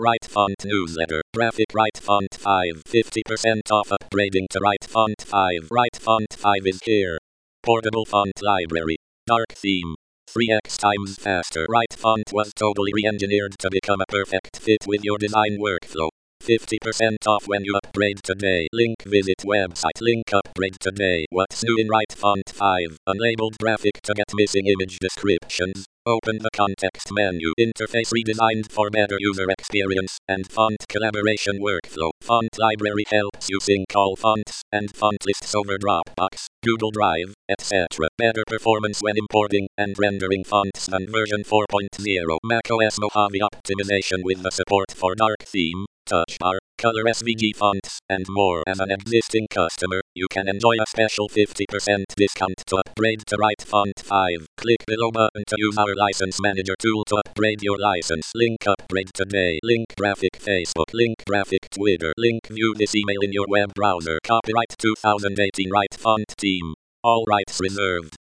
Right Font Newsletter. Graphic Right Font 5. 50% off upgrading to Right Font 5. Right Font 5 is here. Portable font library. Dark theme. 3x times faster. Right Font was totally re-engineered to become a perfect fit with your design workflow. 50% off when you upgrade today. Link visit website. Link upgrade today. What's new in Right Font 5? Unlabeled graphic to get missing image descriptions. Open the context menu. Interface redesigned for better user experience and font collaboration workflow. Font library helps you sync all fonts and font lists over Dropbox, Google Drive, etc. Better performance when importing and rendering fonts than version 4.0. macOS Mojave optimization with the support for dark theme, touch bar, color SVG fonts, and more. As an existing customer, you can enjoy a special 50% discount to upgrade to Right Font 5. Click below button to use our license manager tool to upgrade your license. Link upgrade today. Link graphic Facebook. Link graphic Twitter. Link view this email in your web browser. Copyright 2018 Right Font Team. All rights reserved.